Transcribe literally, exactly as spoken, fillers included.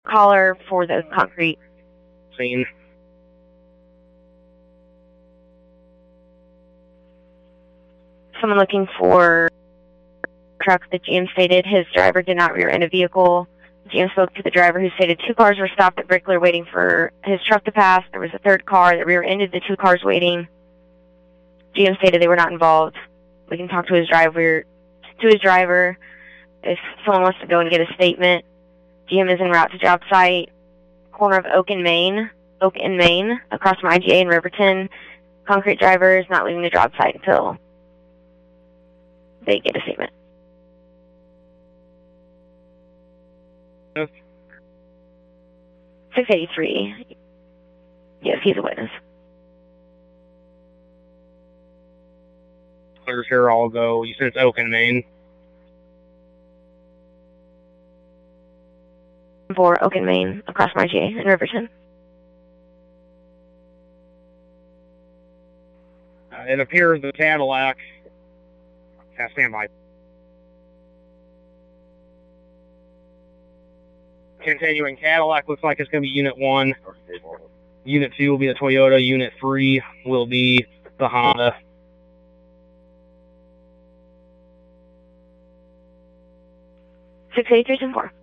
caller for the concrete scene. Someone looking for a truck. The G M stated his driver did not rear end a vehicle. G M spoke to the driver, who stated two cars were stopped at Brickler waiting for his truck to pass. There was a third car that rear-ended the two cars waiting. G M stated they were not involved. We can talk to his driver. To his driver, if someone wants to go and get a statement. G M is en route to job site, corner of Oak and Main, Oak and Main, across from I G A in Riverton. Concrete driver is not leaving the job site until they get a statement. six eighty-three. Yes, he's a witness. Clear here, I'll go. You said it's Oak and Main. For Oak and Main, across from I G A in Riverton. Uh, it appears the Cadillac has standby. Continuing, Cadillac looks like it's going to be Unit one. Unit two will be the Toyota. Unit three will be the Honda. six eighty-three, ten four.